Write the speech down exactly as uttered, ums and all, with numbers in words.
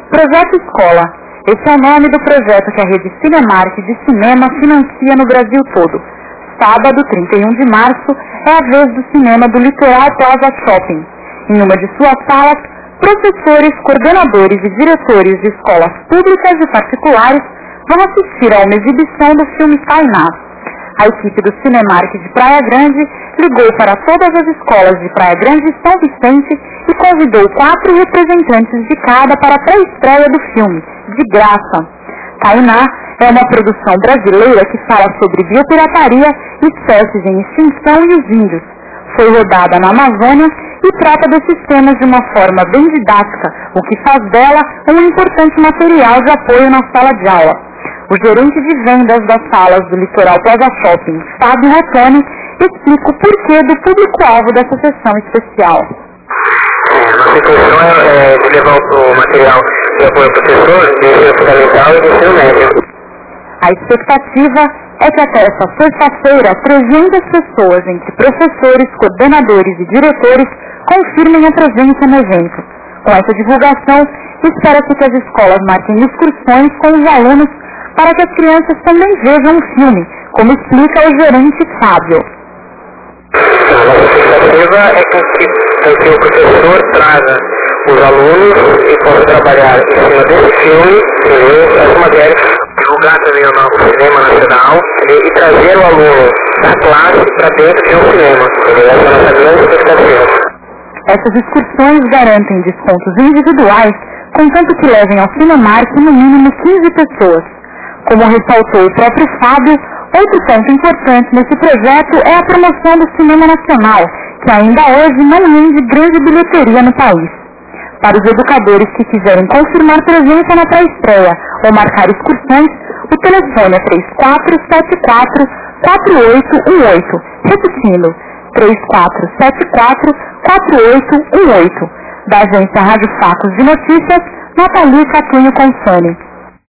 Projeto Escola. Esse é o nome do projeto que a rede Cinemark de cinema financia no Brasil todo. Sábado, trinta e um de março, é a vez do cinema do Litoral Plaza Shopping. Em uma de suas salas, professores, coordenadores e diretores de escolas públicas e particulares vão assistir a uma exibição do filme Tainá. A equipe do Cinemark de Praia Grande ligou para todas as escolas de Praia Grande e São Vicente e convidou quatro representantes de cada para a pré-estreia do filme, de graça. Tainá é uma produção brasileira que fala sobre biopirataria, espécies em extinção e os índios. Foi rodada na Amazônia e trata desses temas de uma forma bem didática, o que faz dela um importante material de apoio na sala de aula. O gerente de vendas das salas do Litoral Plaza Shopping, Fábio Rottoni, explica o porquê do público-alvo dessa sessão especial. A intenção é, é de levar o material de apoio ao professor, de ensino fundamental e de ensino médio. A expectativa é que até essa sexta-feira, trezentas pessoas, entre professores, coordenadores e diretores, confirmem a presença no evento. Com essa divulgação, espera-se que as escolas marquem excursões com os alunos para que as crianças também vejam o filme, como explica o gerente Fábio. A nossa expectativa é que, que, que o professor traga os alunos e possa trabalhar em cima desse filme, entendeu? As matérias, divulgar também o nosso cinema nacional e, e trazer o aluno da classe para dentro de um cinema, entendeu? Essa é a nossa grande expectativa. Essas excursões garantem descontos individuais, contanto que levem ao Cinemark no mínimo quinze pessoas. Como ressaltou o próprio Fábio, outro ponto importante nesse projeto é a promoção do cinema nacional, que ainda hoje não rende grande bilheteria no país. Para os educadores que quiserem confirmar presença na pré-estreia ou marcar excursões, o telefone é três quatro sete quatro, quatro oito um oito, repetindo, três quatro sete quatro, quatro oito um oito. Da agência Rádio Facos de Notícias, Nathalie Catunho Consone.